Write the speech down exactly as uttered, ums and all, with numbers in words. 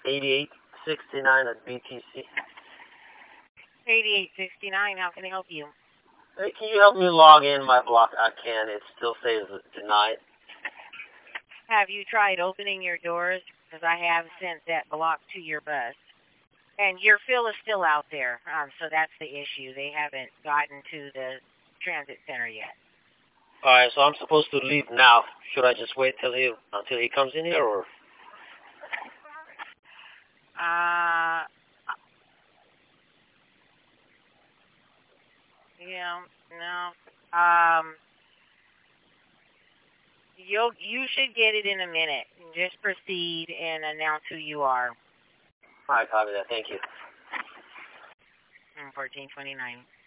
eighty-eight sixty-nine at B T C. eighty-eight sixty-nine, how can I help you? Hey, can you help me log in my block? I can. It still says denied. Have you tried opening your doors? Because I have sent that block to your bus. And your fill is still out there, um, so that's the issue. They haven't gotten to the transit center yet. All right, so I'm supposed to leave now. Should I just wait till he until he comes in here, or? Uh, yeah, no. Um, you you should get it in a minute. Just proceed and announce who you are. All right, copy that. Thank you. fourteen twenty-nine.